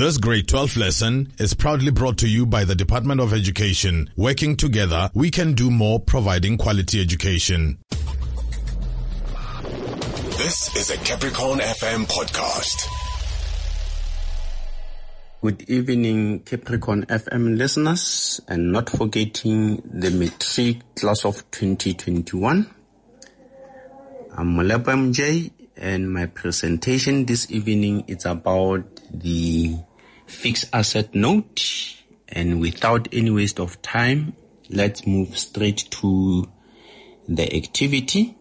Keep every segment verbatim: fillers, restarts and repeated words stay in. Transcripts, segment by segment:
This grade twelve lesson is proudly brought to you by the Department of Education. Working together, we can do more, providing quality education. This is a Capricorn F M podcast. Good evening, Capricorn F M listeners, and not forgetting the matric class of twenty twenty-one. I'm Molepo M J, and my presentation this evening is about the fixed asset note. And without any waste of time, let's move straight to the activity.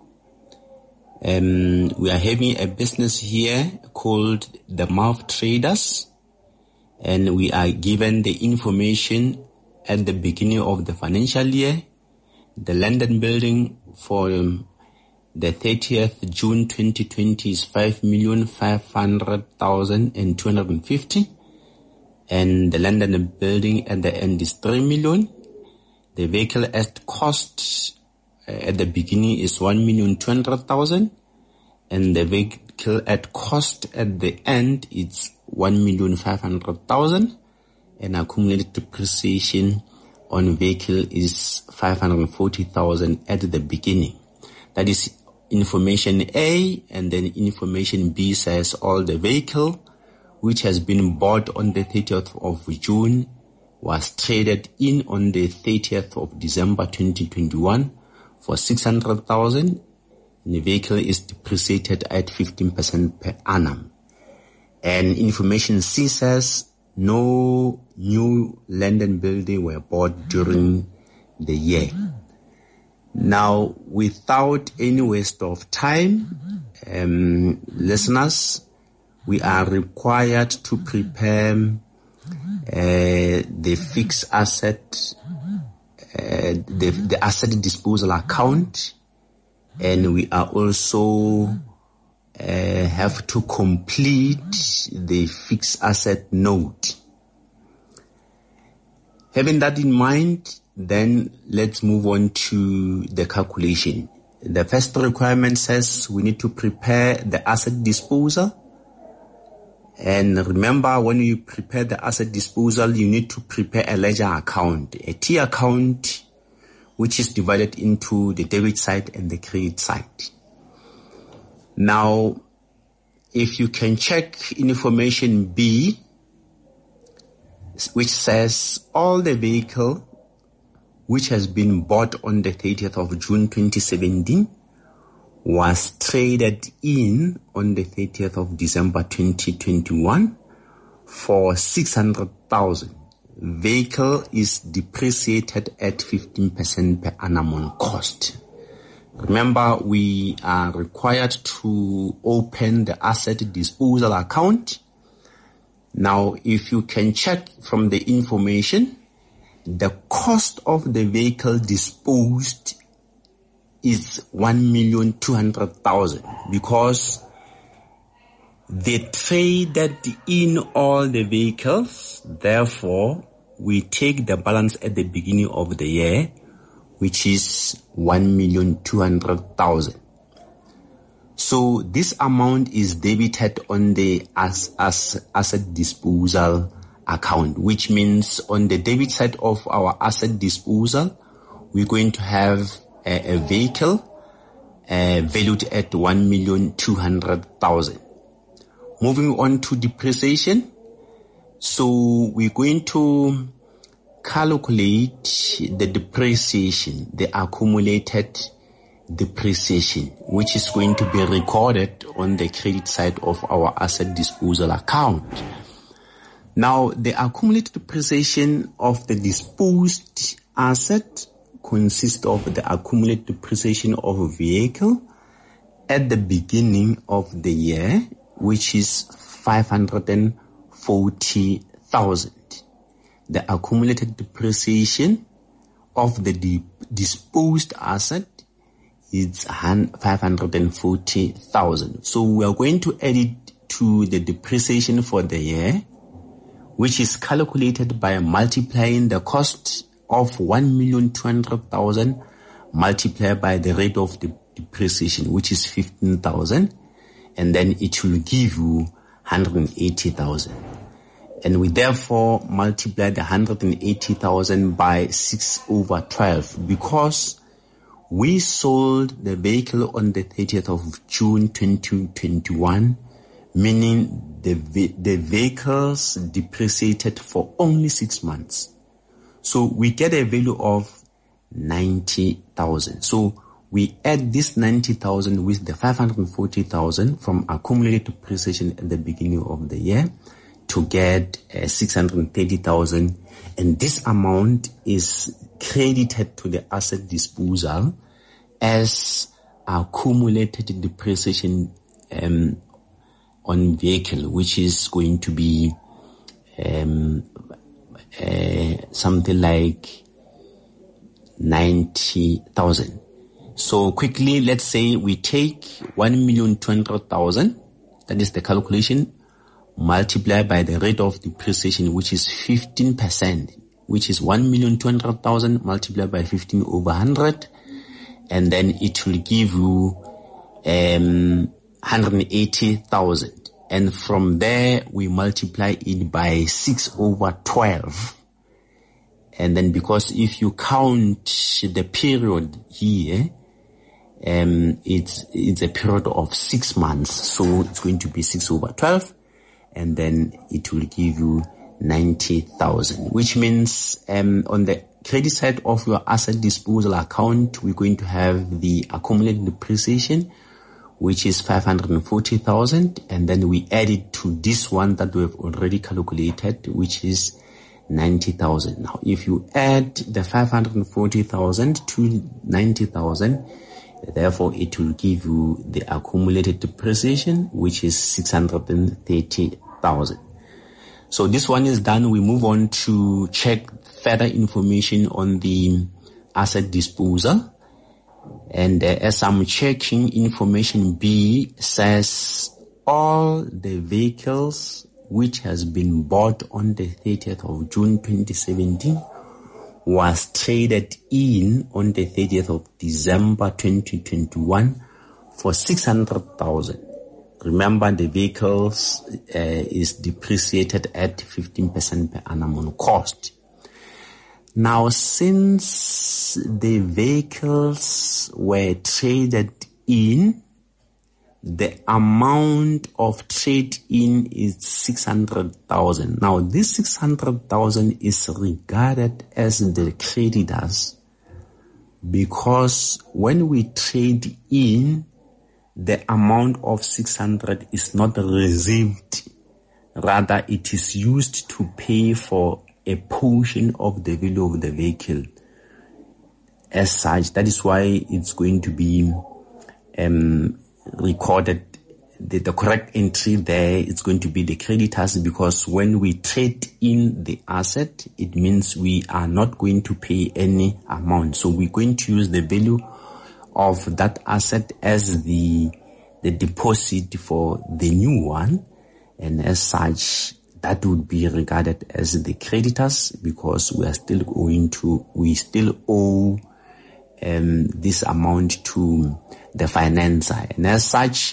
Um, we are having a business here called the Mouth Traders, and we are given the information at the beginning of the financial year. The London building for um, the thirtieth of June twenty twenty is five million five hundred thousand two hundred fifty, and the London building at the end is three million. The vehicle at cost uh, at the beginning is one million two hundred thousand, and the vehicle at cost at the end is one million five hundred thousand, and accumulated depreciation on vehicle is five hundred forty thousand at the beginning. That is information A, and then information B says all the vehicle which has been bought on the thirtieth of June was traded in on the thirtieth of December twenty twenty-one for six hundred thousand, and the vehicle is depreciated at fifteen percent per annum. And information C says no new London building were bought during the year. Now, without any waste of time, um, listeners, we are required to prepare uh, the fixed asset, uh, the, the asset disposal account, and we are also uh, have to complete the fixed asset note. Having that in mind, then let's move on to the calculation. The first requirement says we need to prepare the asset disposal. And remember, when you prepare the asset disposal, you need to prepare a ledger account, a T account, which is divided into the debit side and the credit side. Now, if you can check information B, which says all the vehicle which has been bought on the thirtieth of June twenty seventeen was traded in on the thirtieth of December twenty twenty-one for six hundred thousand. Vehicle is depreciated at fifteen percent per annum on cost. Remember, we are required to open the asset disposal account. Now, if you can check from the information, the cost of the vehicle disposed is one million two hundred thousand because they traded in all the vehicles. Therefore, we take the balance at the beginning of the year, which is one million two hundred thousand. So this amount is debited on the as, as asset disposal account, which means on the debit side of our asset disposal, we're going to have a, a vehicle uh, valued at one million two hundred thousand. Moving on to depreciation. So we're going to calculate the depreciation, the accumulated depreciation, which is going to be recorded on the credit side of our asset disposal account. Now, the accumulated depreciation of the disposed asset consists of the accumulated depreciation of a vehicle at the beginning of the year, which is five hundred forty thousand. The accumulated depreciation of the di- disposed asset is five hundred forty thousand. So we are going to add it to the depreciation for the year, which is calculated by multiplying the cost of one million two hundred thousand multiplied by the rate of the depreciation, which is fifteen thousand, and then it will give you one hundred eighty thousand. And we therefore multiply the one hundred eighty thousand by six over twelve because we sold the vehicle on the thirtieth of June twenty twenty-one, meaning the the vehicles depreciated for only six months. So we get a value of ninety thousand. So we add this ninety thousand with the five hundred forty thousand from accumulated depreciation at the beginning of the year to get uh, six hundred thirty thousand. And this amount is credited to the asset disposal as accumulated depreciation um, on vehicle, which is going to be um, uh, something like ninety thousand. So quickly, let's say we take one million two hundred thousand, that is the calculation, multiply by the rate of depreciation, which is fifteen percent, which is one million two hundred thousand multiplied by fifteen over one hundred, and then it will give you um, one hundred eighty thousand. And from there, we multiply it by six over twelve. And then because if you count the period here, um, it's, it's a period of six months. So it's going to be six over twelve. And then it will give you ninety thousand, which means, um, on the credit side of your asset disposal account, we're going to have the accumulated depreciation, which is five hundred forty thousand. And then we add it to this one that we have already calculated, which is ninety thousand. Now, if you add the five hundred forty thousand to ninety thousand, therefore it will give you the accumulated depreciation, which is six hundred thirty thousand. So this one is done. We move on to check further information on the asset disposal. And uh, as I'm checking, information B says all the vehicles which has been bought on the thirtieth of June twenty seventeen was traded in on the thirtieth of December twenty twenty-one for six hundred thousand. Remember, the vehicles uh, is depreciated at fifteen percent per annum on cost. Now, since the vehicles were traded in, the amount of trade in is six hundred thousand. Now, this six hundred thousand is regarded as the creditors because when we trade in, the amount of six hundred is not received. Rather, it is used to pay for a portion of the value of the vehicle. As such, that is why it's going to be um, recorded. The, the correct entry there is going to be the creditors, because when we trade in the asset, it means we are not going to pay any amount. So we're going to use the value of that asset as the the deposit for the new one, and as such, that would be regarded as the creditors, because we are still going to we still owe um, this amount to the financer, and as such,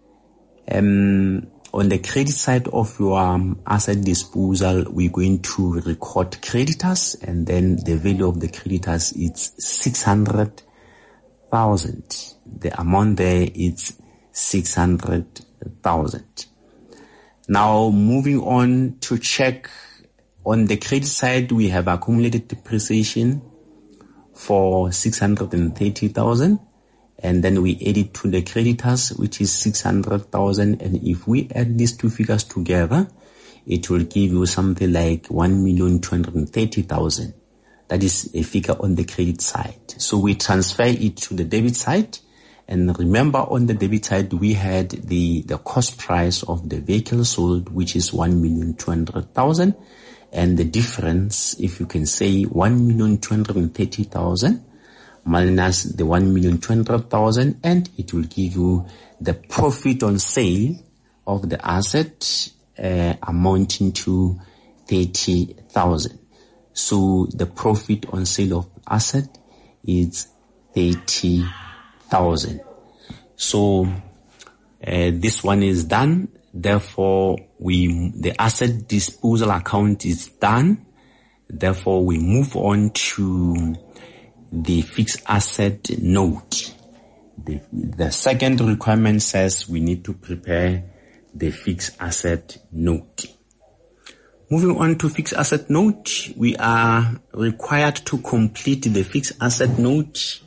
um, on the credit side of your um, asset disposal, we're going to record creditors, and then the value of the creditors is six hundred thousand. The amount there is six hundred thousand. Now, moving on to check on the credit side, we have accumulated depreciation for six hundred thirty thousand, and then we add it to the creditors, which is six hundred thousand. And if we add these two figures together, it will give you something like one million two hundred thirty thousand. That is a figure on the credit side. So we transfer it to the debit side. And remember, on the debit side, we had the, the cost price of the vehicle sold, which is one million two hundred thousand. And the difference, if you can say one million two hundred thirty thousand minus the one million two hundred thousand, and it will give you the profit on sale of the asset uh, amounting to thirty thousand. So the profit on sale of asset is thirty thousand. So uh, this one is done. Therefore, we the asset disposal account is done. Therefore, we move on to the fixed asset note. The, the second requirement says we need to prepare the fixed asset note. Moving on to fixed asset note, we are required to complete the fixed asset note.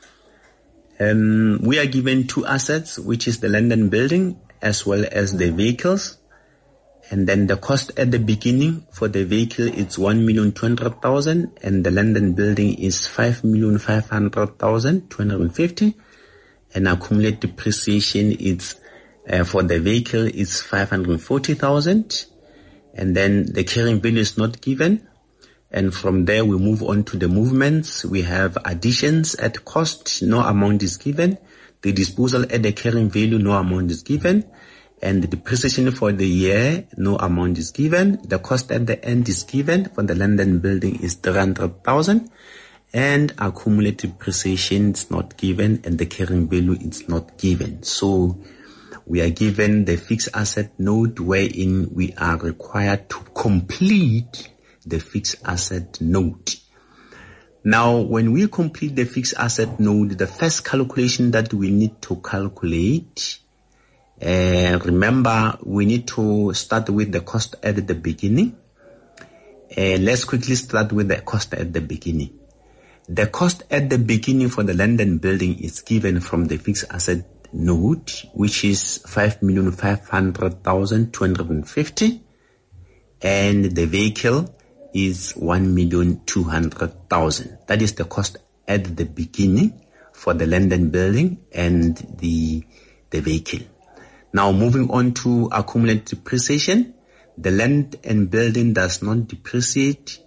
Um, we are given two assets, which is the land and building as well as the vehicles. And then the cost at the beginning for the vehicle is one million two hundred thousand and the land and building is five million five hundred thousand two hundred fifty. And accumulated depreciation is uh, for the vehicle is five hundred forty thousand. And then the carrying value is not given. And from there we move on to the movements. We have additions at cost, no amount is given. The disposal at the carrying value, no amount is given. And the depreciation for the year, no amount is given. The cost at the end is given. For the land and building is three hundred thousand. And accumulated depreciation is not given. And the carrying value is not given. So we are given the fixed asset note wherein we are required to complete the fixed asset note. Now, when we complete the fixed asset note, the first calculation that we need to calculate, uh, remember, we need to start with the cost at the beginning. Uh, let's quickly start with the cost at the beginning. The cost at the beginning for the land and building is given from the fixed asset note, which is five million five hundred thousand two hundred fifty, and the vehicle is one million two hundred thousand. That is the cost at the beginning for the land and building and the the vehicle. Now moving on to accumulated depreciation. The land and building does not depreciate.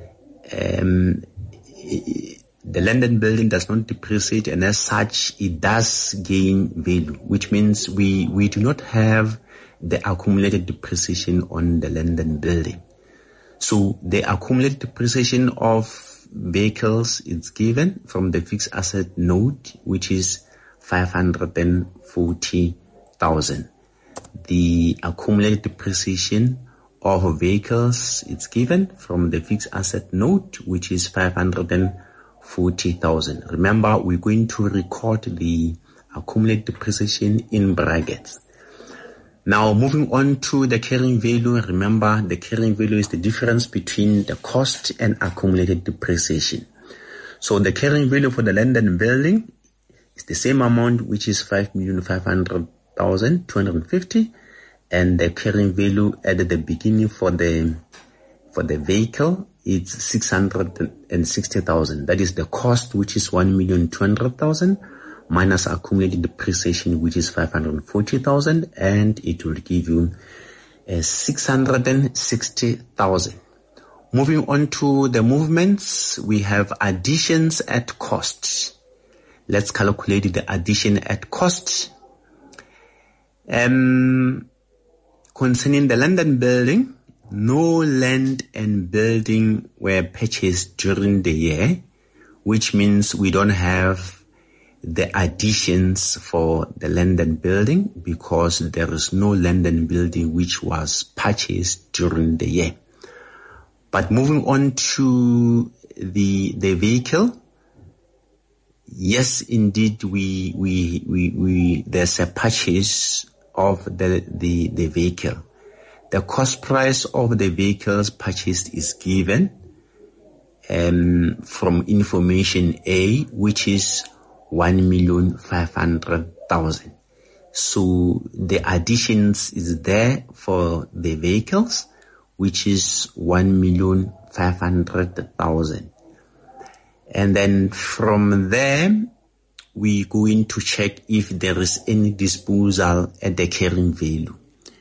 Um, the land and building does not depreciate, and as such, it does gain value, which means we, we do not have the accumulated depreciation on the land and building. So the accumulated depreciation of vehicles is given from the fixed asset note, which is five hundred forty thousand. The accumulated depreciation of vehicles is given from the fixed asset note, which is five hundred forty thousand. Remember, we're going to record the accumulated depreciation in brackets. Now, moving on to the carrying value. Remember, the carrying value is the difference between the cost and accumulated depreciation. So the carrying value for the land and building is the same amount, which is five million five hundred thousand two hundred fifty, and the carrying value at the beginning for the for the vehicle is six hundred sixty thousand. That is the cost, which is one million two hundred thousand, minus accumulated depreciation, which is five hundred forty thousand, and it will give you uh, six hundred sixty thousand. Moving on to the movements, we have additions at cost. Let's calculate the addition at cost. Um, concerning the land and building, no land and building were purchased during the year, which means we don't have the additions for the land and building because there is no land and building which was purchased during the year. But moving on to the the vehicle, yes, indeed, we we we, we there's a purchase of the the the vehicle. The cost price of the vehicles purchased is given um, from information A, which is one million five hundred thousand. So the additions is there for the vehicles, which is one million five hundred thousand. And then from there, we going to check if there is any disposal at the carrying value.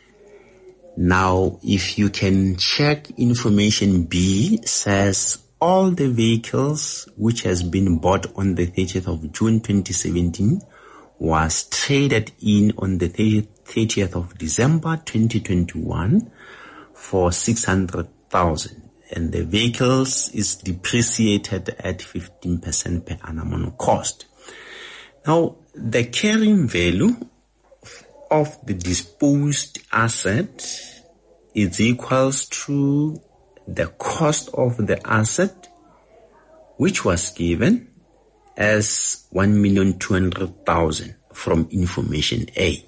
Now, if you can check information B, says all the vehicles which has been bought on the thirtieth of June twenty seventeen was traded in on the thirtieth of December twenty twenty-one for six hundred thousand, and the vehicles is depreciated at fifteen percent per annum on cost. Now, the carrying value of the disposed asset is equals to the cost of the asset, which was given as one million two hundred thousand from information A.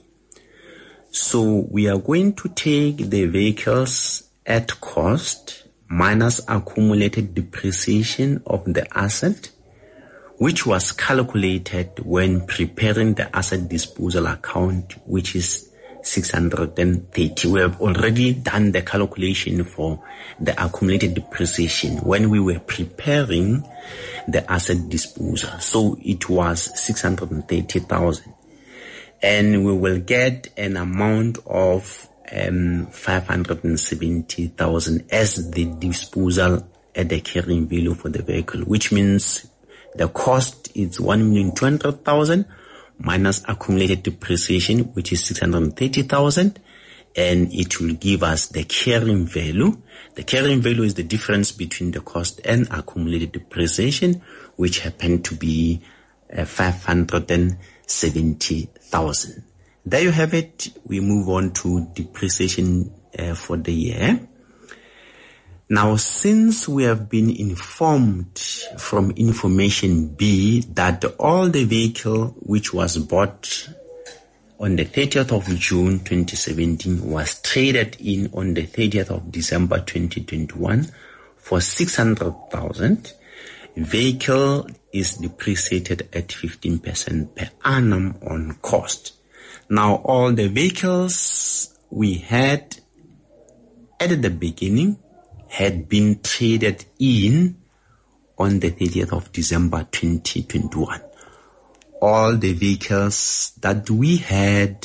So we are going to take the vehicles at cost minus accumulated depreciation of the asset, which was calculated when preparing the asset disposal account, which is six hundred thirty. We have already done the calculation for the accumulated depreciation when we were preparing the asset disposal. So it was six hundred thirty thousand. And we will get an amount of um, five hundred seventy thousand as the disposal at the carrying value for the vehicle, which means the cost is one million two hundred thousand minus accumulated depreciation, which is six hundred thirty thousand, and it will give us the carrying value. The carrying value is the difference between the cost and accumulated depreciation, which happened to be uh, five hundred seventy thousand. There you have it. We move on to depreciation uh, for the year. Now, since we have been informed from information B that all the vehicle which was bought on the thirtieth of June twenty seventeen was traded in on the thirtieth of December twenty twenty-one for six hundred thousand, vehicle is depreciated at fifteen percent per annum on cost. Now, all the vehicles we had at the beginning had been traded in on the thirtieth of December twenty twenty-one. All the vehicles that we had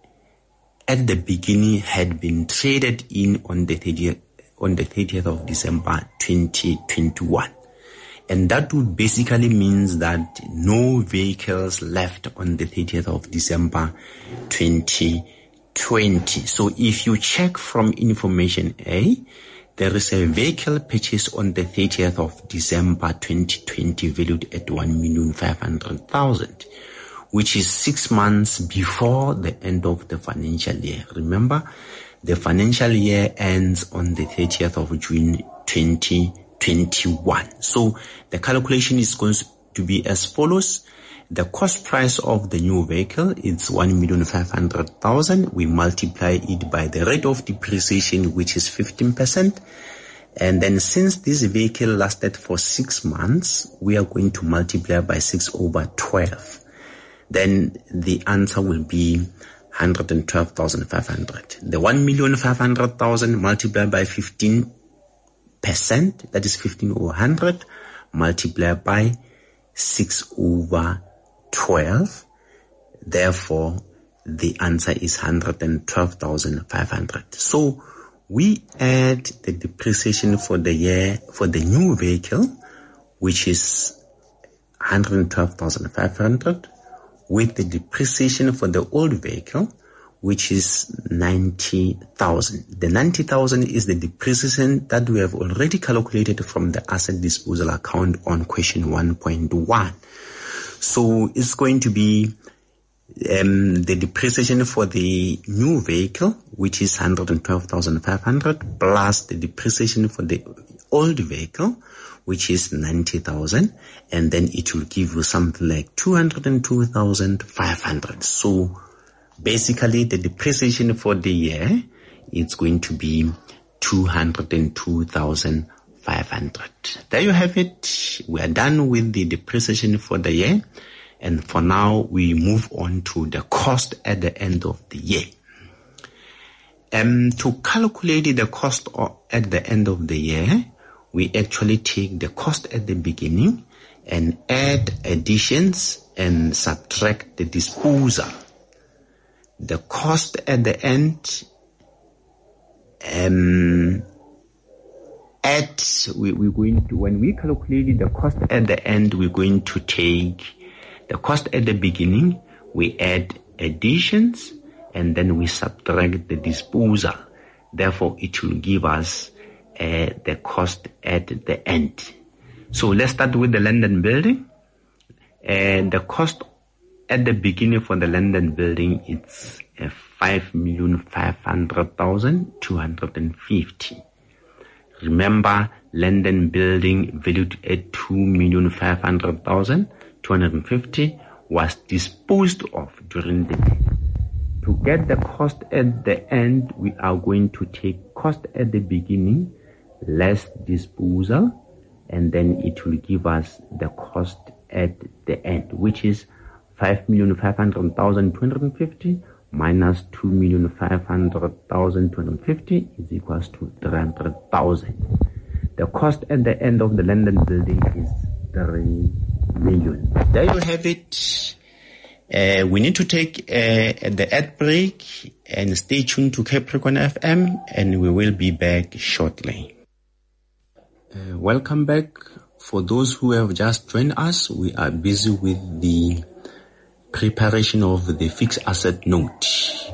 at the beginning had been traded in on the thirtieth, on the thirtieth of December twenty twenty-one. And that would basically means that no vehicles left on the thirtieth of December twenty twenty. So if you check from information A, there is a vehicle purchased on the thirtieth of December twenty twenty valued at one million five hundred thousand, which is six months before the end of the financial year. Remember, the financial year ends on the thirtieth of June twenty twenty-one. So the calculation is going to be as follows. The cost price of the new vehicle is one million five hundred thousand. We multiply it by the rate of depreciation, which is fifteen percent. And then since this vehicle lasted for six months, we are going to multiply by six over twelve. Then the answer will be one hundred twelve thousand five hundred. The one million five hundred thousand multiplied by fifteen percent, that is fifteen over one hundred, multiplied by six over twelve. Therefore, the answer is one hundred twelve thousand five hundred. So we add the depreciation for the year for the new vehicle, which is one hundred twelve thousand five hundred, with the depreciation for the old vehicle, which is ninety thousand. The ninety thousand is the depreciation that we have already calculated from the asset disposal account on question one point one. So it's going to be um, the depreciation for the new vehicle, which is one hundred twelve thousand five hundred, plus the depreciation for the old vehicle, which is ninety thousand, and then it will give you something like two hundred two thousand five hundred. So basically, the depreciation for the year is going to be two hundred two thousand five hundred. There you have it. We are done with the depreciation for the year. And for now, we move on to the cost at the end of the year. Um, to calculate the cost at the end of the year, we actually take the cost at the beginning and add additions and subtract the disposal. The cost at the end, um, at, we, we're going to, when we calculate the cost at the end, we're going to take the cost at the beginning, we add additions, and then we subtract the disposal. Therefore, it will give us uh, the cost at the end. So let's start with the land and building. And the cost at the beginning for the land and building, it's uh, five million five hundred thousand two hundred fifty. Remember, land and building valued at two million five hundred thousand two hundred fifty was disposed of during the day. To get the cost at the end, we are going to take cost at the beginning less disposal, and then it will give us the cost at the end, which is five million five hundred thousand two hundred fifty minus two million five hundred thousand two hundred fifty is equals to three hundred thousand. The cost at the end of the land and building is three million. There you have it. Uh, we need to take uh, the ad break and stay tuned to Capricorn F M, and we will be back shortly. Uh, welcome back. For those who have just joined us, we are busy with the preparation of the fixed asset note.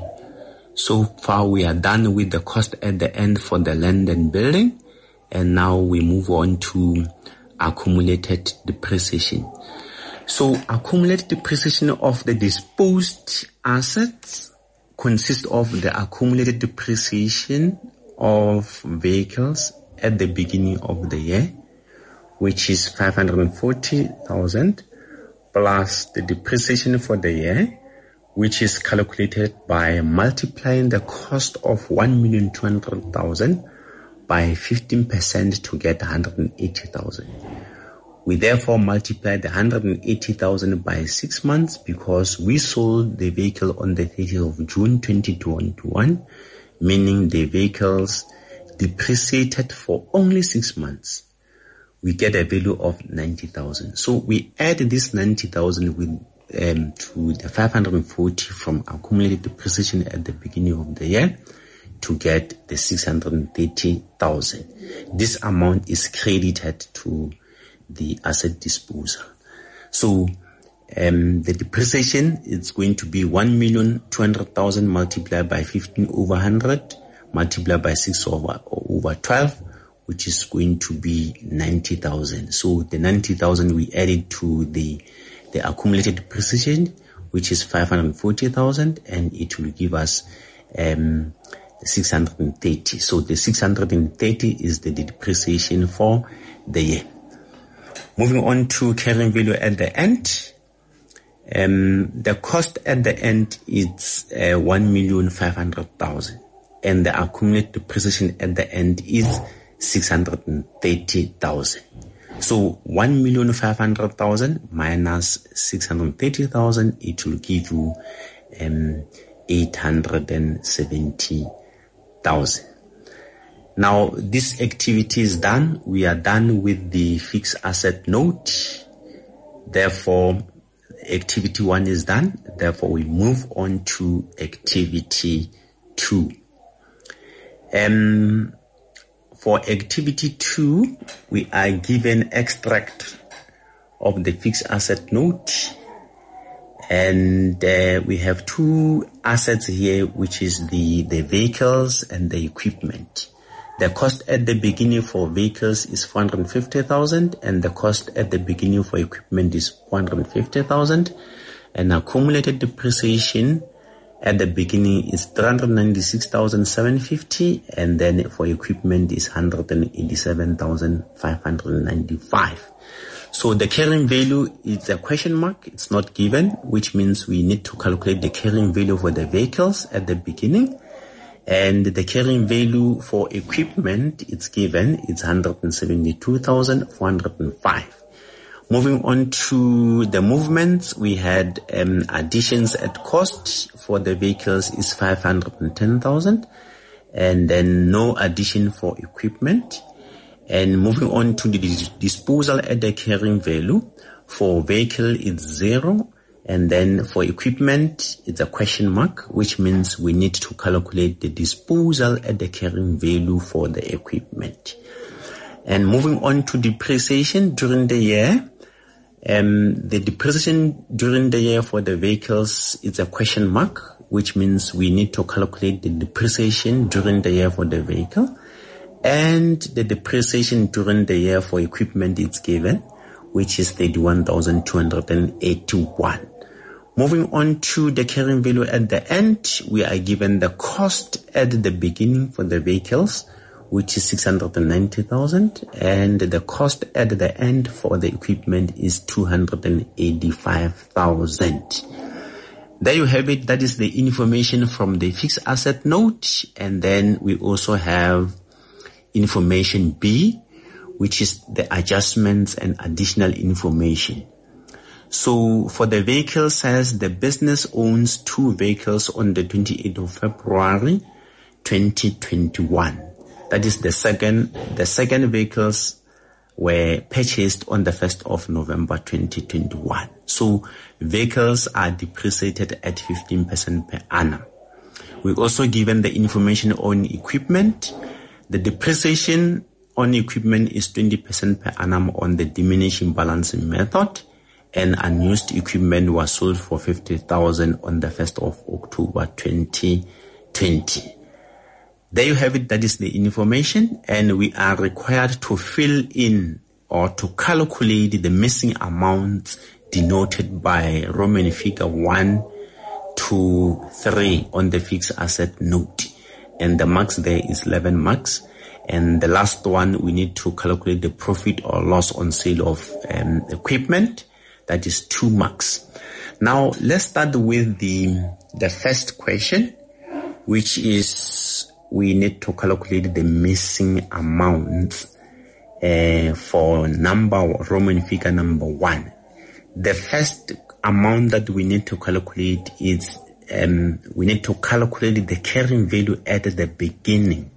So far we are done with the cost at the end for the land and building, and now we move on to accumulated depreciation. So accumulated depreciation of the disposed assets consists of the accumulated depreciation of vehicles at the beginning of the year, which is five hundred forty thousand, plus the depreciation for the year, which is calculated by multiplying the cost of one million two hundred thousand by fifteen percent to get one hundred eighty thousand. We therefore multiply the one hundred eighty thousand by six months because we sold the vehicle on the thirtieth of June twenty twenty-one, meaning the vehicles depreciated for only six months. We get a value of ninety thousand. So we add this ninety thousand with um, to the five hundred forty from accumulated depreciation at the beginning of the year to get the six hundred thirty thousand. This amount is credited to the asset disposal. So um, the depreciation is going to be one million two hundred thousand multiplied by fifteen over one hundred multiplied by six over, over twelve, which is going to be ninety thousand. So the ninety thousand we added to the, the accumulated depreciation, which is five hundred forty thousand, and it will give us um, six hundred thirty. So the six hundred thirty is the depreciation for the year. Moving on to carrying value at the end. Um, the cost at the end is uh, one million five hundred thousand, and the accumulated depreciation at the end is six hundred thirty thousand. So one million five hundred thousand minus six hundred thirty thousand, it will give you um, eight hundred seventy thousand. Now this activity is done. We are done with the fixed asset note. Therefore, activity one is done. Therefore, we move on to activity two. Um, For activity two, we are given extract of the fixed asset note, and uh, we have two assets here, which is the, the vehicles and the equipment. The cost at the beginning for vehicles is four hundred fifty thousand, and the cost at the beginning for equipment is four hundred fifty thousand, and accumulated depreciation at the beginning is three hundred ninety-six thousand seven hundred fifty, and then for equipment is one hundred eighty-seven thousand five hundred ninety-five. So the carrying value is a question mark. It's not given, which means we need to calculate the carrying value for the vehicles at the beginning. And the carrying value for equipment, it's given, it's one hundred seventy-two thousand four hundred five. Moving on to the movements, we had um, additions at cost for the vehicles is five hundred ten thousand, and then no addition for equipment. And moving on to the dis- disposal at the carrying value, for vehicle it's zero, and then for equipment it's a question mark, which means we need to calculate the disposal at the carrying value for the equipment. And moving on to depreciation during the year, Um, the depreciation during the year for the vehicles is a question mark, which means we need to calculate the depreciation during the year for the vehicle, and the depreciation during the year for equipment is given, which is thirty-one thousand two hundred eighty-one. Moving on to the carrying value at the end, we are given the cost at the beginning for the vehicles, which is six hundred ninety thousand, and the cost at the end for the equipment is two hundred eighty-five thousand. There you have it. That is the information from the fixed asset note. And then we also have information B, which is the adjustments and additional information. So for the vehicle says the business owns two vehicles on the twenty-eighth of February, twenty twenty-one. That is the second, the second vehicles were purchased on the first of November, twenty twenty-one. So vehicles are depreciated at fifteen percent per annum. We're also given the information on equipment. The depreciation on equipment is twenty percent per annum on the diminishing balancing method, and unused equipment was sold for fifty thousand on the first of October, twenty twenty. There you have it. That is the information, and we are required to fill in or to calculate the missing amounts denoted by Roman figure one to three on the fixed asset note. And the marks there is eleven marks. And the last one, we need to calculate the profit or loss on sale of um, equipment. That is two marks. Now, let's start with the, the first question, which is we need to calculate the missing amount uh, for number Roman figure number one. The first amount that we need to calculate is um, we need to calculate the carrying value at the beginning.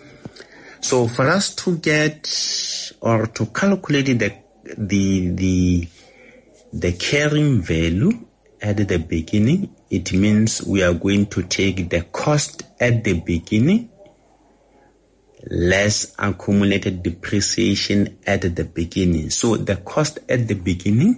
So for us to get or to calculate the the the the carrying value at the beginning, it means we are going to take the cost at the beginning less accumulated depreciation at the beginning. So the cost at the beginning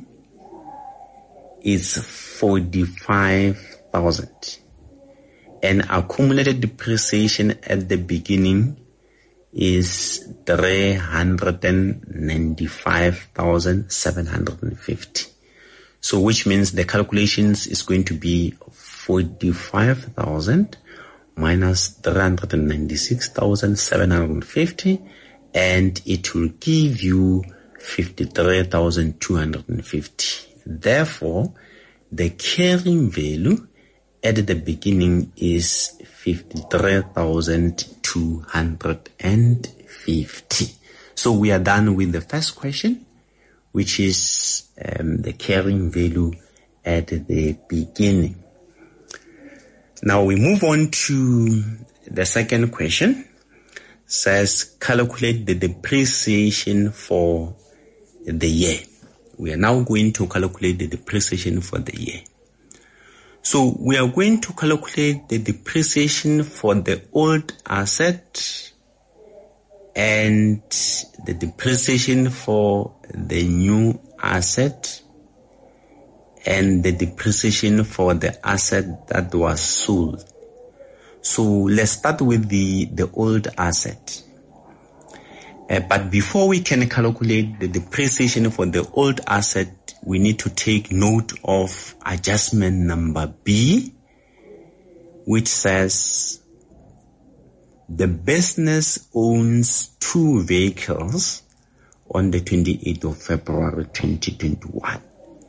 is forty-five thousand, and accumulated depreciation at the beginning is three hundred ninety-five thousand seven hundred fifty. So which means the calculations is going to be forty-five thousand minus three hundred ninety-six thousand seven hundred fifty, and it will give you fifty-three thousand two hundred fifty. Therefore, the carrying value at the beginning is fifty-three thousand two hundred fifty. So we are done with the first question, which is um, the carrying value at the beginning. Now we move on to the second question. It says calculate the depreciation for the year. We are now going to calculate the depreciation for the year. So we are going to calculate the depreciation for the old asset and the depreciation for the new asset and the depreciation for the asset that was sold. So let's start with the, the old asset. Uh, but before we can calculate the depreciation for the old asset, we need to take note of adjustment number B, which says the business owns two vehicles on the twenty-eighth of February twenty twenty-one.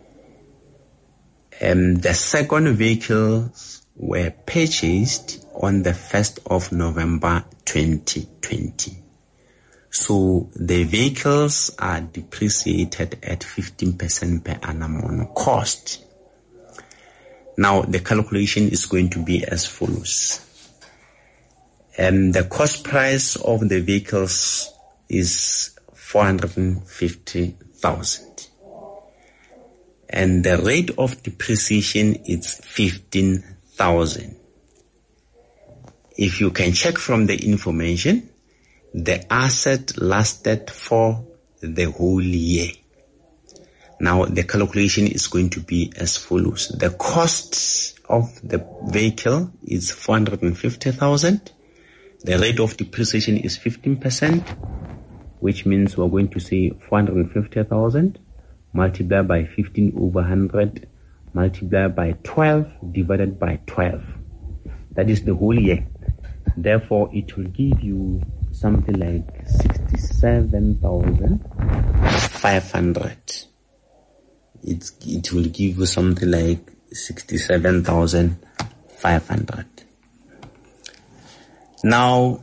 And the second vehicles were purchased on the first of November twenty twenty. So the vehicles are depreciated at fifteen percent per annum on cost. Now the calculation is going to be as follows. And the cost price of the vehicles is four hundred fifty thousand. And the rate of depreciation is fifteen thousand. If you can check from the information, the asset lasted for the whole year. Now the calculation is going to be as follows. The cost of the vehicle is four hundred fifty thousand. The rate of depreciation is fifteen percent, which means we're going to say four hundred fifty thousand multiplied by fifteen over one hundred multiplied by twelve divided by twelve. That is the whole year. Therefore, it will give you something like sixty-seven thousand five hundred. It, it will give you something like sixty-seven thousand five hundred. Now,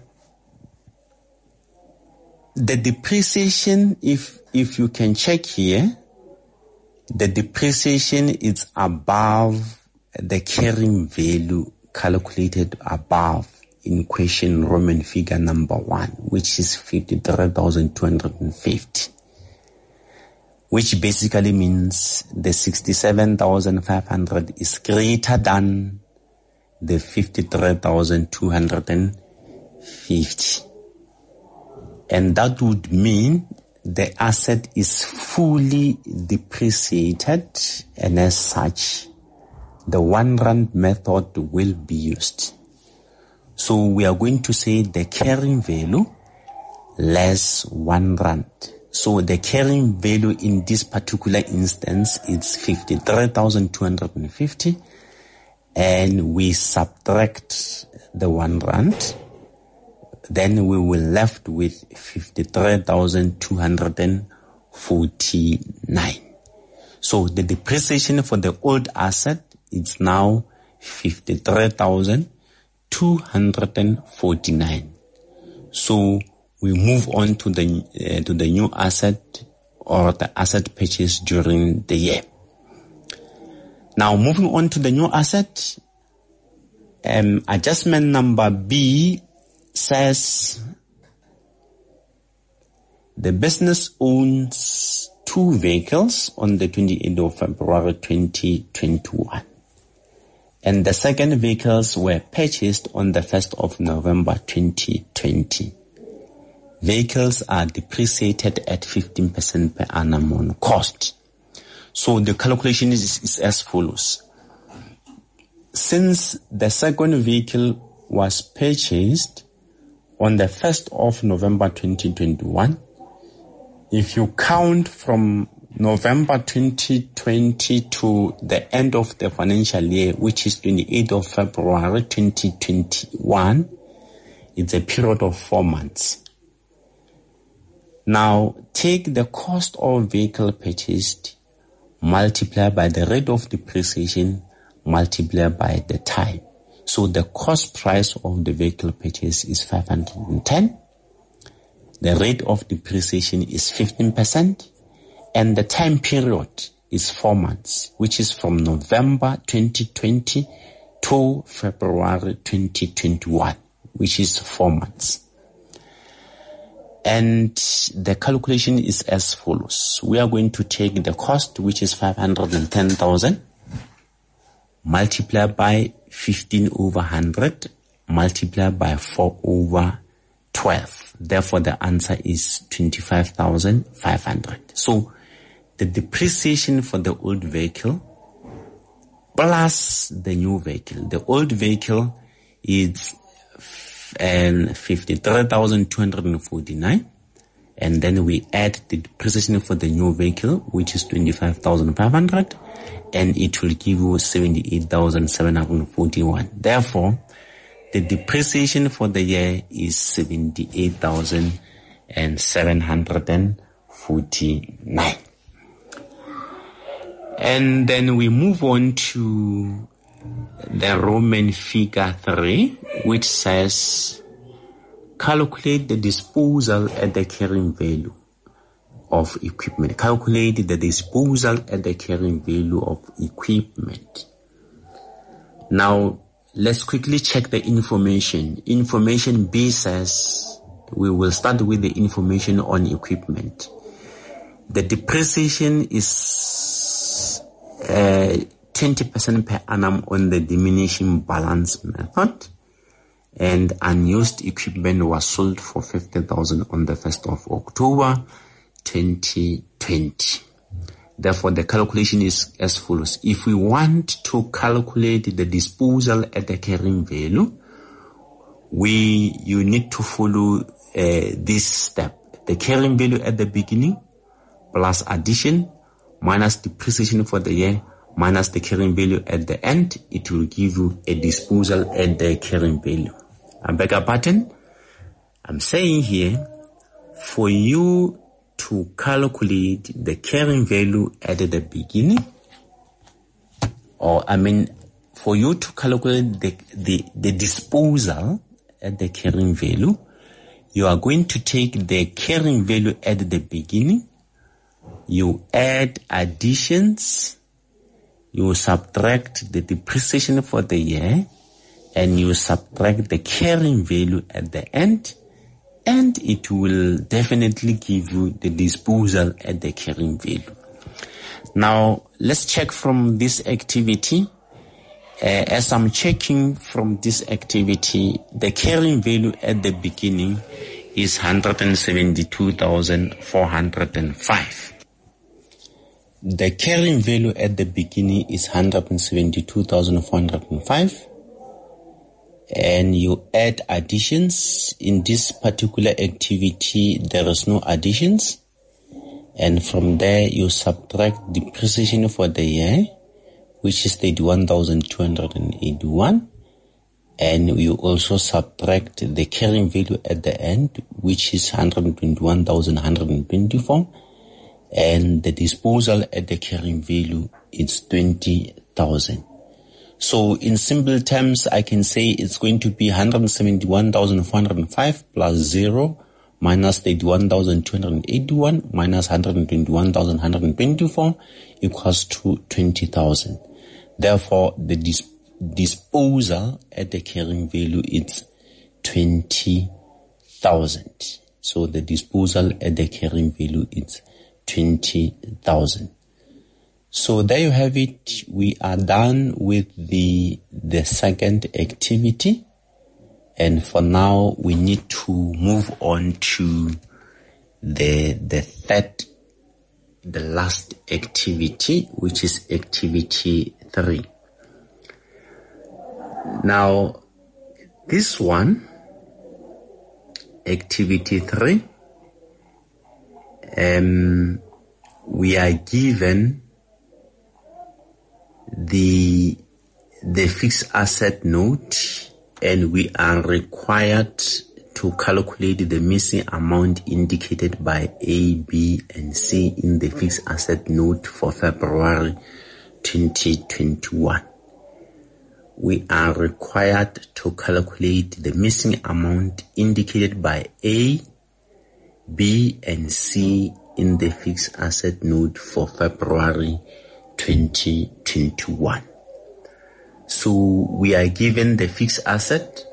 the depreciation, if, if you can check here, the depreciation is above the carrying value calculated above in question Roman figure number one, which is fifty-three thousand two hundred fifty, which basically means the sixty-seven thousand five hundred is greater than the fifty-three thousand two hundred fifty. And that would mean the asset is fully depreciated, and as such, the one rand method will be used. So we are going to say the carrying value less one rand. So the carrying value in this particular instance is fifty-three thousand two hundred fifty, and we subtract the one rand. Then we will left with fifty-three thousand two hundred forty-nine. So the depreciation for the old asset is now fifty-three thousand two hundred forty-nine. So we move on to the uh, to the new asset or the asset purchased during the year. Now moving on to the new asset, um, adjustment number B says the business owns two vehicles on the twenty-eighth of February twenty twenty-one. And the second vehicles were purchased on the first of November twenty twenty. Vehicles are depreciated at fifteen percent per annum on cost. So the calculation is, is as follows. Since the second vehicle was purchased on the first of November twenty twenty-one, if you count from November twenty twenty to the end of the financial year, which is twenty-eighth of February twenty twenty-one, it's a period of four months. Now, take the cost of vehicle purchased, multiply by the rate of depreciation, multiply by the time. So the cost price of the vehicle purchase is five hundred ten. The rate of depreciation is fifteen percent. And the time period is four months, which is from November twenty twenty to February twenty twenty-one, which is four months. And the calculation is as follows. We are going to take the cost, which is five hundred ten thousand, multiply by fifteen over one hundred, multiply by four over twelve. Therefore, the answer is twenty-five thousand five hundred. So, the depreciation for the old vehicle plus the new vehicle. The old vehicle is um, fifty-three thousand two hundred forty-nine. And then we add the depreciation for the new vehicle, which is twenty-five thousand five hundred. And it will give you seventy-eight thousand seven hundred forty-one. Therefore, the depreciation for the year is seventy-eight thousand seven hundred forty-nine. And then we move on to the Roman figure three, which says, calculate the disposal at the carrying value of equipment. Calculate the disposal at the carrying value of equipment. Now, let's quickly check the information. Information B says, we will start with the information on equipment. The depreciation is uh, twenty percent per annum on the diminishing balance method, and unused equipment was sold for fifty thousand on the first of October twenty twenty. Therefore, the calculation is as follows. If we want to calculate the disposal at the carrying value, we you need to follow uh, this step. The carrying value at the beginning plus addition minus depreciation for the year minus the carrying value at the end, it will give you a disposal at the carrying value. I beg your pardon. I'm saying here, for you to calculate the carrying value at the beginning, or I mean, for you to calculate the, the, the disposal at the carrying value, you are going to take the carrying value at the beginning, you add additions, you subtract the depreciation for the year, and you subtract the carrying value at the end, and it will definitely give you the disposal at the carrying value. Now, let's check from this activity. Uh, as I'm checking from this activity, the carrying value at the beginning is one hundred seventy-two thousand four hundred five. The carrying value at the beginning is one hundred seventy-two thousand four hundred five. And you add additions. In this particular activity, there is no additions. And from there, you subtract depreciation for the year, which is thirty-one thousand two hundred eighty-one. And you also subtract the carrying value at the end, which is one hundred twenty-one thousand one hundred twenty-four. And the disposal at the carrying value is twenty thousand. So in simple terms, I can say it's going to be one hundred seventy-one thousand four hundred five plus zero minus thirty-one thousand two hundred eighty-one minus one hundred twenty-one thousand one hundred twenty-four equals to twenty thousand. Therefore, the dis- disposal at the carrying value is twenty thousand. So the disposal at the carrying value is twenty thousand. So there you have it. We are done with the the second activity. And for now, we need to move on to the the third, the last activity, which is activity three. Now, this one, activity three, um, we are given the the fixed asset note, and we are required to calculate the missing amount indicated by A, B, and C in the fixed asset note for February twenty twenty-one. We are required to calculate the missing amount indicated by A, B, and C in the fixed asset note for February twenty twenty-one. So we are given the fixed asset.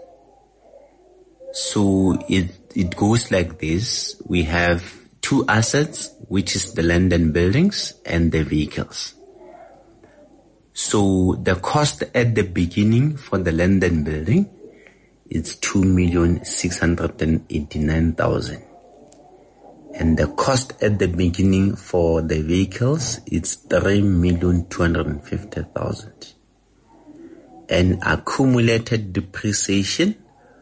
So it, it goes like this. We have two assets, which is the land and buildings and the vehicles. So the cost at the beginning for the land and building is two million six hundred eighty-nine thousand. And the cost at the beginning for the vehicles is three million two hundred fifty thousand. And accumulated depreciation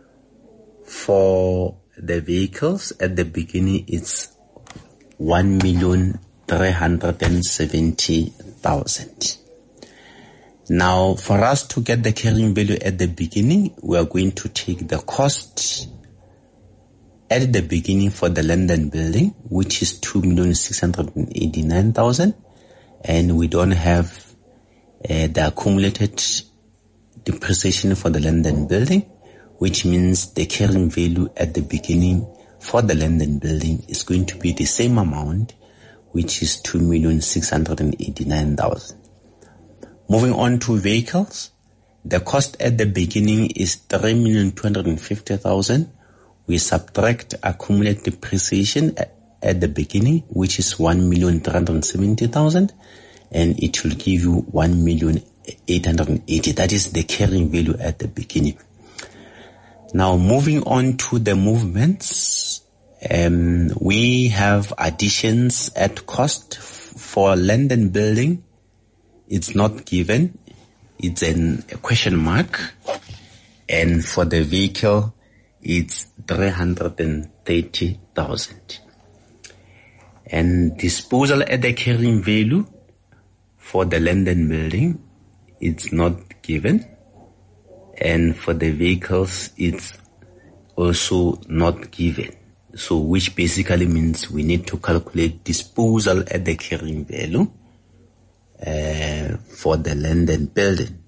for the vehicles at the beginning is one million three hundred seventy thousand. Now, for us to get the carrying value at the beginning, we are going to take the cost at the beginning for the land and building, which is two million six hundred eighty-nine thousand, and we don't have uh, the accumulated depreciation for the land and building, which means the carrying value at the beginning for the land and building is going to be the same amount, which is two million six hundred eighty-nine thousand. Moving on to vehicles, the cost at the beginning is three million two hundred fifty thousand. We subtract accumulated depreciation at, at the beginning, which is one million three hundred seventy thousand, and it will give you one million eight hundred eighty. That is the carrying value at the beginning. Now, moving on to the movements, um, we have additions at cost for land and building. It's not given. It's an, a question mark. And for the vehicle, it's three hundred thirty thousand. And disposal at the carrying value For the land and building, it's not given. And for the vehicles, it's also not given. So which basically means we need to calculate disposal at the carrying value uh, for the land and building.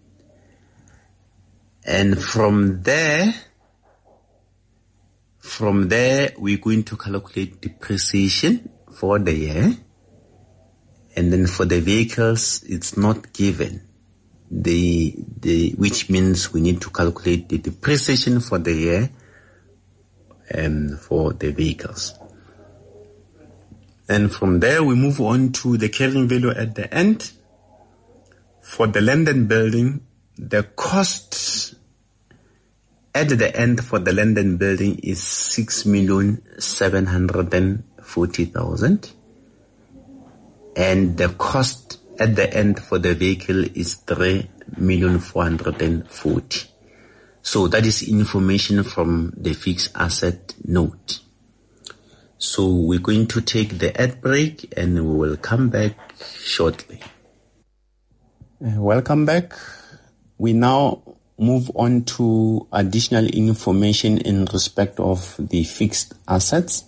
And from there, from there, we're going to calculate depreciation for the year. And then for the vehicles, it's not given. The, the, which means we need to calculate the depreciation for the year um, for the vehicles. And from there, we move on to the carrying value at the end. For the land and building, the cost at the end for the land and building is six million seven hundred forty thousand. And the cost at the end for the vehicle is three million four hundred forty. So that is information from the fixed asset note. So we're going to take the ad break and we will come back shortly. Uh, welcome back. We now move on to additional information in respect of the fixed assets.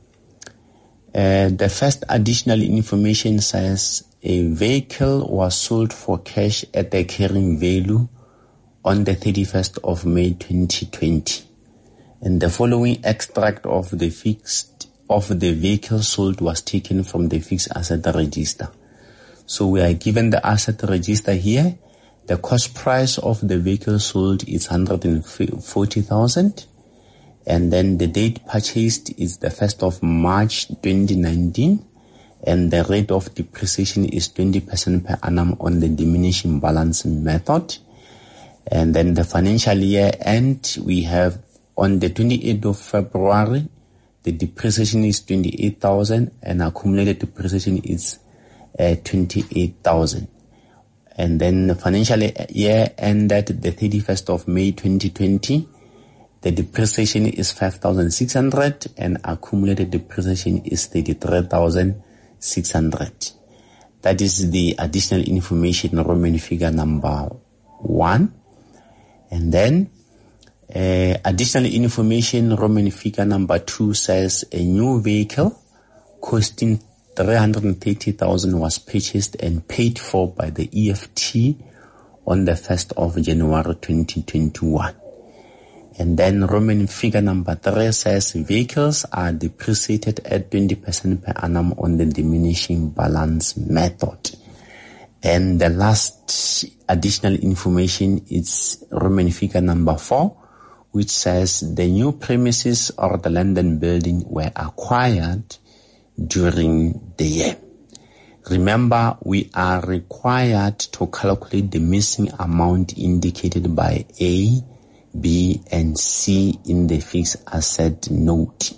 Uh, the first additional information says a vehicle was sold for cash at the carrying value on the thirty-first of May twenty twenty. And the following extract of the fixed of the vehicle sold was taken from the fixed asset register. So we are given the asset register here. The cost price of the vehicle sold is one hundred forty thousand. And then the date purchased is the first of March twenty nineteen. And the rate of depreciation is twenty percent per annum on the diminishing balance method. And then the financial year end, we have on the twenty-eighth of February, the depreciation is twenty-eight thousand and accumulated depreciation is uh, twenty-eight thousand. And then the financial year ended the thirty-first of May twenty twenty. The depreciation is five thousand six hundred and accumulated depreciation is thirty-three thousand six hundred. That is the additional information, Roman figure number one. And then uh, additional information, Roman figure number two says a new vehicle costing three hundred thirty thousand was purchased and paid for by the E F T on the first of January twenty twenty-one. And then Roman figure number three says vehicles are depreciated at twenty percent per annum on the diminishing balance method. And the last additional information is Roman figure number four, which says the new premises or the land and building were acquired during the year. Remember, we are required to calculate the missing amount indicated by A, B, and C in the fixed asset note.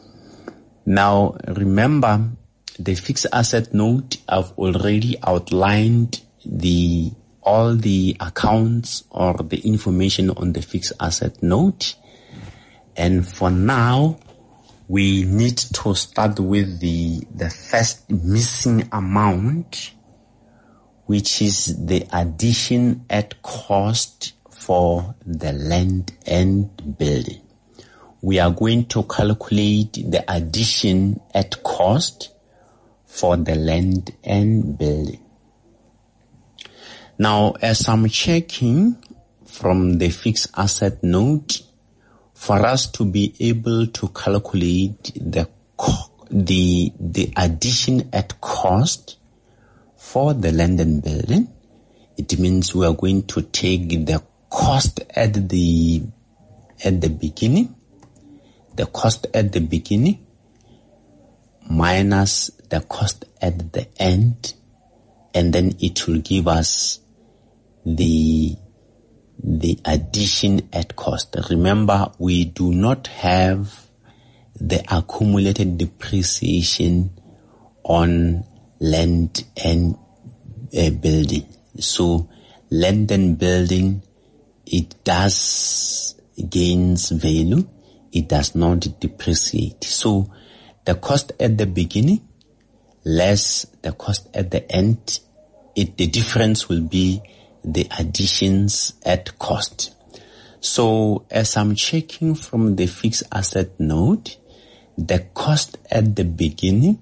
Now, remember, the fixed asset note, I've already outlined the all the accounts or the information on the fixed asset note. And for now, we need to start with the, the first missing amount, which is the addition at cost for the land and building. We are going to calculate the addition at cost for the land and building. Now, as I'm checking from the fixed asset note, for us to be able to calculate the the the addition at cost for the land and building, it means we are going to take the cost at the at the beginning, the cost at the beginning minus the cost at the end, and then it will give us the the addition at cost. Remember, we do not have the accumulated depreciation on land and uh, building. So land and building, it does gains value, it does not depreciate. So the cost at the beginning less the cost at the end it, the difference will be the additions at cost. So as I'm checking from the fixed asset note, the cost at the beginning,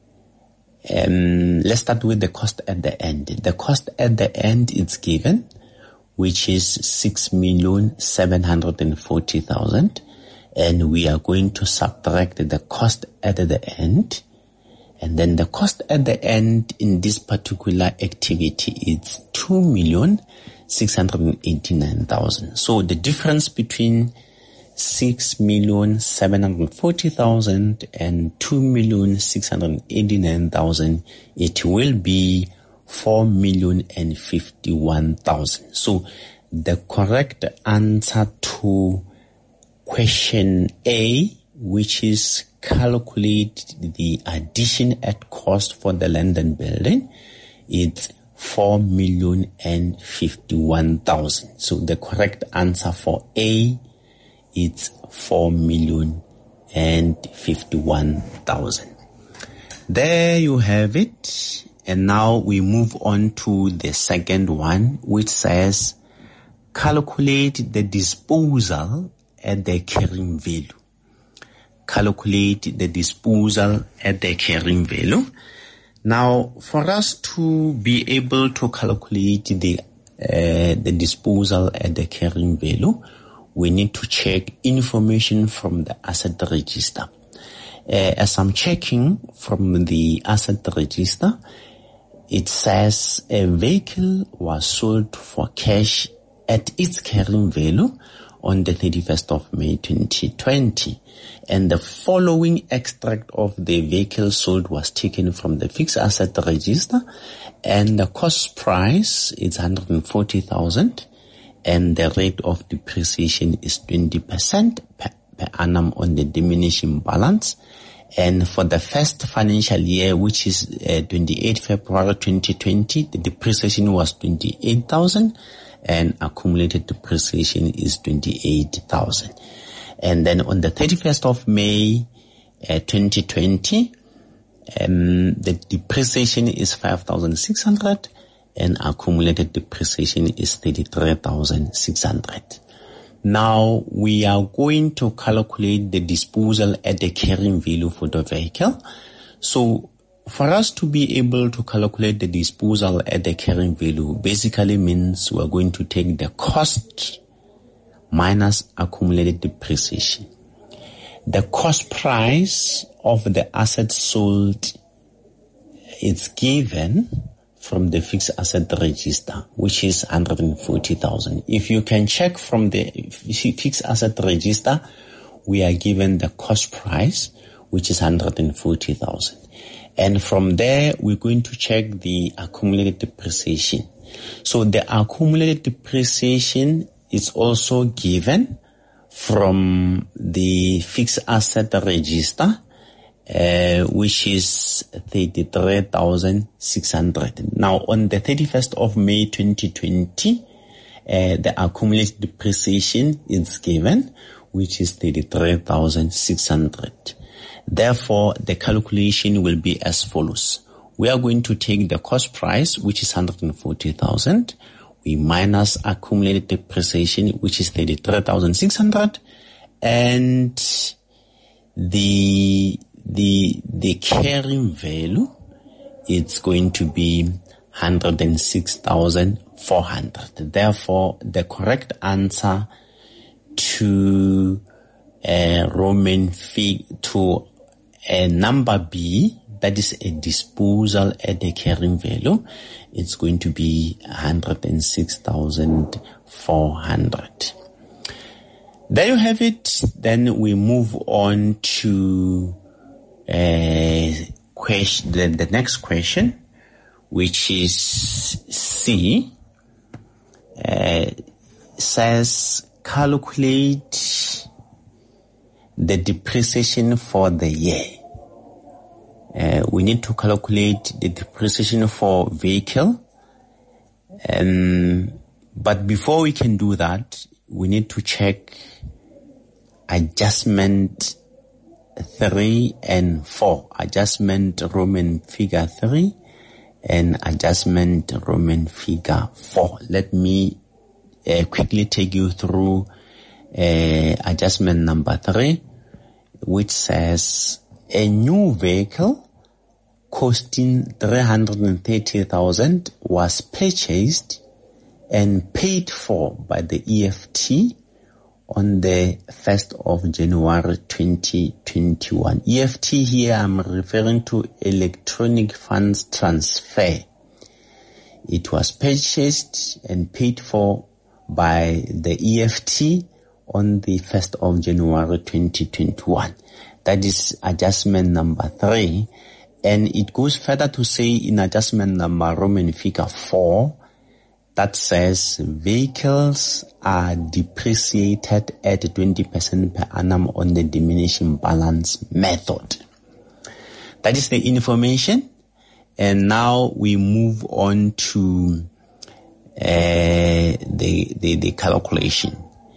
um, let's start with the cost at the end. The cost at the end is given, which is six million seven hundred forty thousand. And we are going to subtract the cost at the end. And then the cost at the end in this particular activity is two million six hundred eighty-nine thousand. So the difference between six million seven hundred forty thousand and two million six hundred eighty-nine thousand, it will be four million fifty-one thousand. So the correct answer to question A, which is calculate the addition at cost for the land and building, it's four million fifty-one thousand. So the correct answer for A is four million fifty-one thousand. There you have it. And now we move on to the second one, which says calculate the disposal at the carrying value. Calculate the disposal at the carrying value. Now, for us to be able to calculate the uh, the disposal at the carrying value, we need to check information from the asset register. Uh, as I'm checking from the asset register, it says a vehicle was sold for cash at its carrying value on the thirty-first of May twenty twenty. And the following extract of the vehicle sold was taken from the fixed asset register, and the cost price is one hundred forty thousand, and the rate of depreciation is twenty percent per, per annum on the diminishing balance. And for the first financial year, which is uh, twenty-eighth of February twenty twenty, the depreciation was twenty-eight thousand, and accumulated depreciation is twenty-eight thousand. And then on the thirty-first of May uh, twenty twenty, um, the depreciation is five thousand six hundred, and accumulated depreciation is thirty-three thousand six hundred. Now we are going to calculate the disposal at the carrying value for the vehicle. So for us to be able to calculate the disposal at the carrying value basically means we're going to take the cost minus accumulated depreciation. The cost price of the asset sold is given from the fixed asset register, which is one hundred forty thousand. If you can check from the fixed asset register, we are given the cost price, which is one hundred forty thousand. And from there, we're going to check the accumulated depreciation. So the accumulated depreciation is also given from the fixed asset register, Uh, which is thirty-three thousand six hundred. Now, on the thirty-first of May twenty twenty, uh, the accumulated depreciation is given, which is thirty-three thousand six hundred. Therefore, the calculation will be as follows. We are going to take the cost price, which is one hundred forty thousand. We minus accumulated depreciation, which is thirty-three thousand six hundred. And the The, the carrying value, it's going to be one hundred six thousand four hundred. Therefore, the correct answer to a Roman fig, to a number B, that is a disposal at the carrying value, it's going to be one hundred six thousand four hundred. There you have it. Then we move on to Uh, question, the, the next question, which is C, uh, says calculate the depreciation for the year. Uh, we need to calculate the depreciation for vehicle. Um, but before we can do that, we need to check adjustment three and four. Adjustment Roman figure three and adjustment Roman figure four. Let me uh, quickly take you through uh, adjustment number three, which says a new vehicle costing three hundred thirty thousand was purchased and paid for by the E F T on the first of January twenty twenty-one. E F T here I'm referring to electronic funds transfer. It was purchased and paid for by the E F T on the first of January twenty twenty-one. That is adjustment number three. And it goes further to say in adjustment number Roman figure four, that says vehicles are depreciated at twenty percent per annum on the diminishing balance method. That is the information. And now we move on to uh, the, the, the calculation.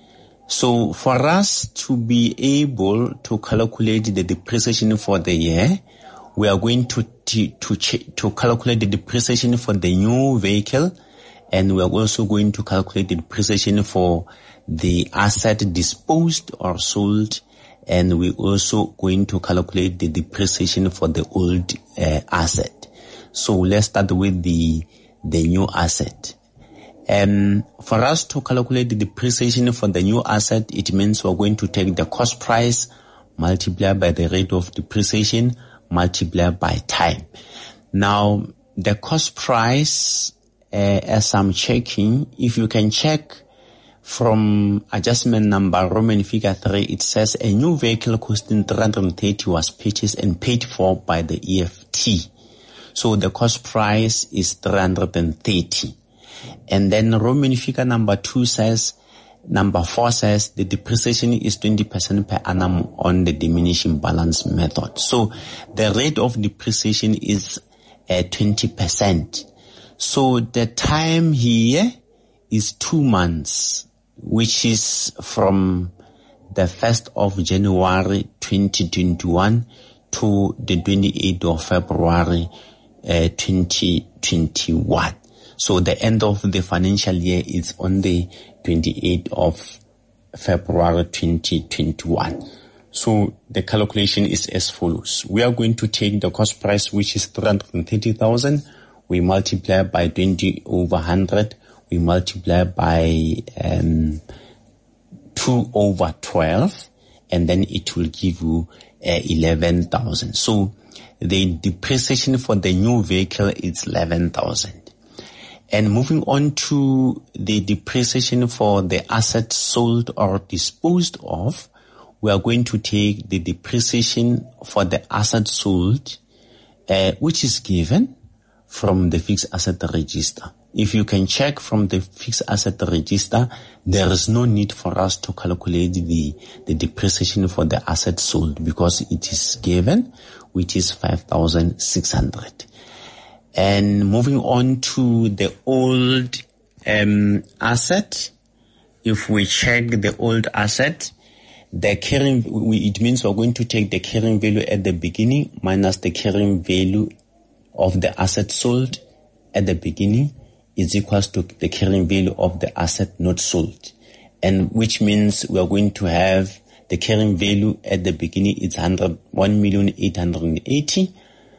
So for us to be able to calculate the depreciation for the year, we are going to, to, to, to calculate the depreciation for the new vehicle, and we are also going to calculate the depreciation for the asset disposed or sold, and we're also going to calculate the depreciation for the old uh, asset. So let's start with the the new asset. Um, for us to calculate the depreciation for the new asset, it means we're going to take the cost price, multiply by the rate of depreciation, multiply by time. Now, the cost price, uh, as I'm checking, if you can check from adjustment number Roman figure three, it says a new vehicle costing three hundred thirty was purchased and paid for by the E F T. So the cost price is three hundred thirty. And then Roman figure number two says, number four says the depreciation is twenty percent per annum on the diminishing balance method. So the rate of depreciation is uh, twenty percent. So the time here is two months, which is from the first of January twenty twenty-one to the twenty-eighth of February uh, twenty twenty-one. So the end of the financial year is on the twenty-eighth of February twenty twenty-one. So the calculation is as follows. We are going to take the cost price, which is three hundred thirty thousand. We multiply by twenty over one hundred. We multiply by um, two over twelve. And then it will give you uh, eleven thousand. So the depreciation for the new vehicle is eleven thousand. And moving on to the depreciation for the assets sold or disposed of, we are going to take the depreciation for the asset sold, uh, which is given from the fixed asset register. If you can check from the fixed asset register, there is no need for us to calculate the, the depreciation for the asset sold because it is given, which is five thousand six hundred. And moving on to the old um, asset, if we check the old asset, the carrying, we, it means we're going to take the carrying value at the beginning minus the carrying value of the asset sold at the beginning is equals to the carrying value of the asset not sold. And which means we're going to have the carrying value at the beginning is one million eight hundred eighty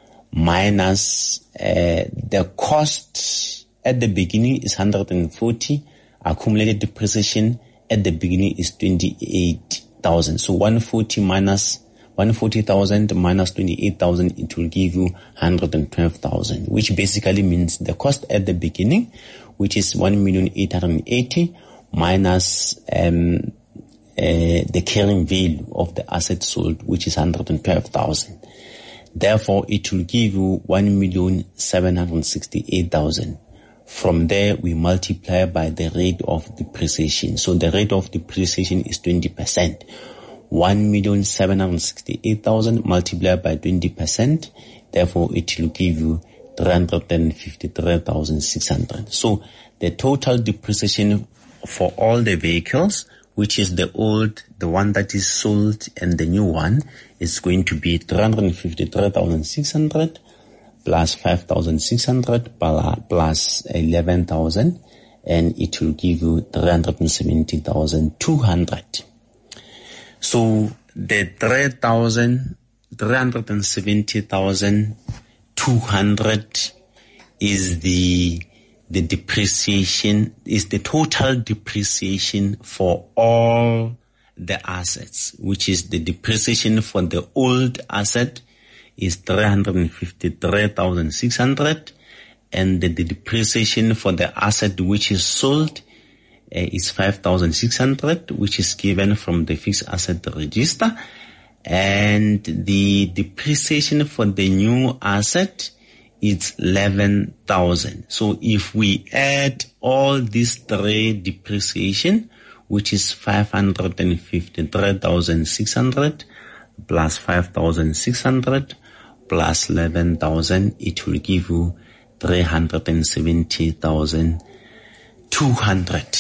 minus uh, the cost at the beginning is one hundred forty. Accumulated depreciation at the beginning is twenty-eight thousand. So one hundred forty minus one hundred forty thousand minus twenty-eight thousand, it will give you one hundred twelve thousand, which basically means the cost at the beginning, which is one million eight hundred eighty minus um, uh, the carrying value of the asset sold, which is one hundred twelve thousand. Therefore, it will give you one million seven hundred sixty-eight thousand. From there, we multiply by the rate of depreciation. So the rate of depreciation is twenty percent. one million seven hundred sixty-eight thousand multiplied by twenty percent. Therefore, it will give you three hundred fifty-three thousand six hundred. So the total depreciation for all the vehicles, which is the old, the one that is sold, and the new one, is going to be three hundred fifty-three thousand six hundred plus five thousand six hundred plus eleven thousand, and it will give you three hundred seventy thousand two hundred. So the three hundred seventy thousand two hundred is the the depreciation, is the total depreciation for all the assets, which is the depreciation for the old asset is three hundred fifty-three thousand six hundred, and the, the depreciation for the asset which is sold uh, is five thousand six hundred, which is given from the fixed asset register, and the depreciation for the new asset is eleven thousand. So if we add all these three depreciation, which is five hundred fifty-three thousand six hundred plus five thousand six hundred plus eleven thousand, it will give you three hundred seventy thousand two hundred.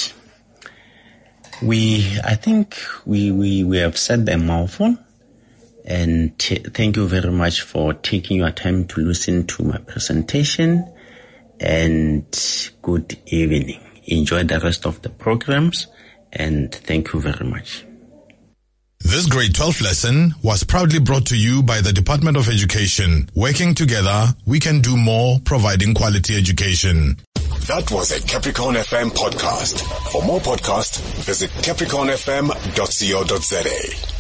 We, I think we, we, we have said a mouthful. And t- thank you very much for taking your time to listen to my presentation, and good evening. Enjoy the rest of the programs, and thank you very much. This grade twelve lesson was proudly brought to you by the Department of Education. Working together, we can do more, providing quality education. That was a Capricorn F M podcast. For more podcasts, visit capricorn f m dot co dot za.